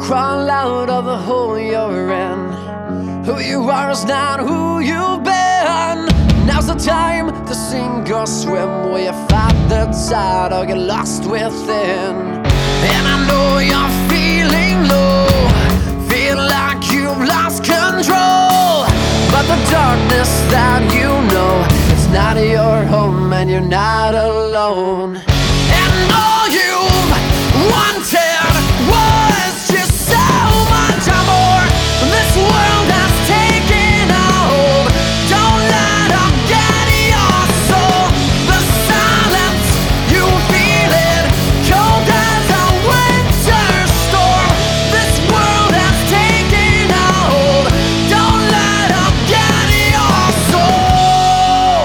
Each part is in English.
crawl out of the hole you're in. Who you are is not who you've been. Now's the time to sink or swim. Will you fight the tide or get lost within? And I know you're feeling low, feel like you've lost control. But the darkness that you know, it's not your home and you're not alone. And all you've wanted was just so much more. This world has taken a hold. Don't let them get your soul. The silence, you feel it, cold as a winter storm. This world has taken a hold. Don't let them get your soul.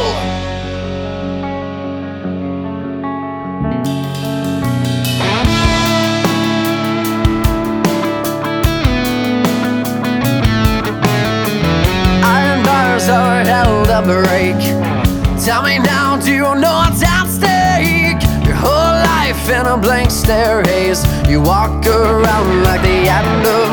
Iron bars are held up break. Tell me now, do you know what's at stake? Your whole life in a blank stare haze. You walk around like the end of